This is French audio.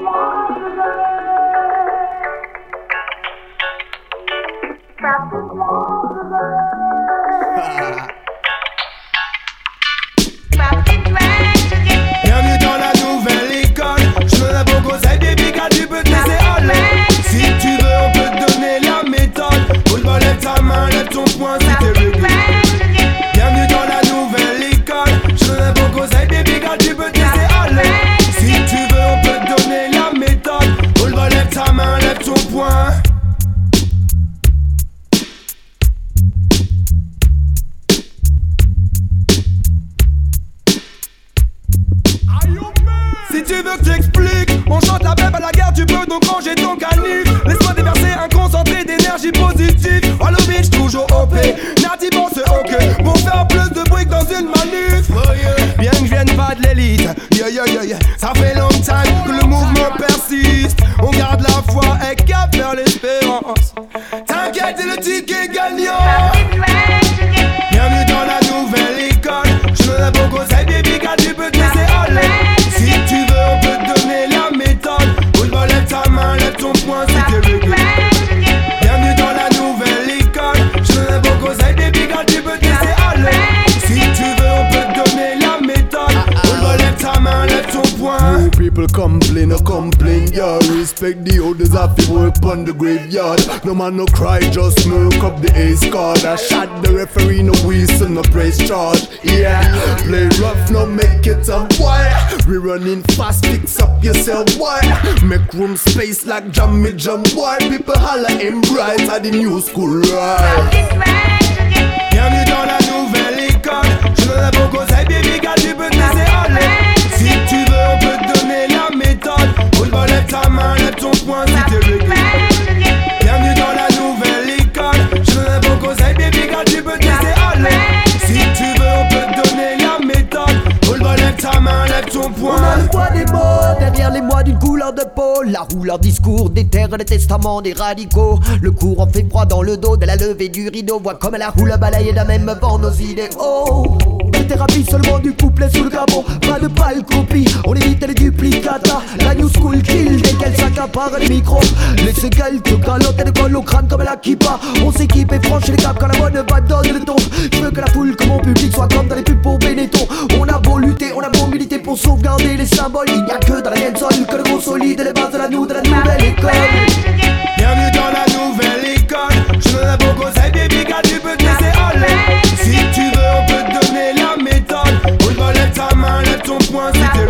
Bienvenue dans la nouvelle école. Je donne un bon conseil, baby, car tu peux te laisser aller. Si tu veux, on peut te donner la méthode. Roule bas, lève ta main, lève ton poing si t'es réglé. Bienvenue dans la nouvelle école. Je donne un bon conseil, baby, car tu peux te laisser aller. Si tu veux, on peut te donner la méthode. Roule bas, lève ta main, lève ton poing. Si tu veux que j'explique, on chante la bête à la guerre, tu peux donc ranger ton canif. Laisse-moi déverser un concentré d'énergie positive. Wallow Beach, toujours OP, Nardi bon c'est ok. Pour faire plus de bruit que dans une manif. Bien que je vienne pas de l'élite, ça fait longtemps que le mouvement persiste. On garde la foi et cap vers l'espérance. T'inquiète, c'est le ticket gagnant. Bienvenue dans la nouvelle école. Je donne un bon conseil, baby, car tu peux te laisser aller. Si tu veux, on peut te donner la méthode. Roule bas, lève ta main, lève ton poing si t'es réglé. Bienvenue dans la nouvelle école. Je donne un bon conseil, baby, car tu peux te laisser aller. Si tu veux, on peut te donner la méthode. Roule bas, lève ta main, lève ton poing. You people complain, yeah. Respect the others have to work on the graveyard. No man no cry, just smoke up the ace card. I shot the referee, no whistle, no press charge. Yeah, play rough, no make it a boy. We running fast, fix up yourself, boy. Make room space like Jammy Jam, boy. People holla him bright at the new school, right? Bienvenue dans la nouvelle école. Je donne un bon conseil, baby, car tu peux te laisser aller. Si tu veux, on peut te donner la méthode. Roule bas, lève ta main, lève ton poing si t'es réglé. Bienvenue dans la nouvelle école. Je donne un bon conseil, baby, car tu peux te laisser aller. Si tu veux, on peut te donner la méthode. Roule bas, lève ta main, lève ton poing. On a le poids des mots, derrière les mois d'une couleur de peau. La roue, leur discours, des terres, des testaments, des radicaux. Le courant fait froid dans le dos de la levée du rideau. Vois comme la roue, la balaye d'un même vent nos idéaux. Thérapie seulement du couplet sous le capot. Pas de pâle copie, on évite les duplicata. La new school kill dès qu'elle s'accapare les micros. Laissez quelques galottes et des cols au crâne comme la kippa. On s'équipe et franchit les caps quand la mode va donner le ton. Je veux que la foule comme mon public soit comme dans les pubs pour Benetton. On a beau lutter, on a beau militer pour sauvegarder les symboles. Il n'y a que dans la sol que le gros solide et les bases de la nouvelle école. Bienvenue dans la nouvelle école. Je donne un bon conseil, baby, car tu peux te laisser aller. Si tu veux, on peut te donner la méthode. Roule bas, lève ta main, lève ton poing si t'es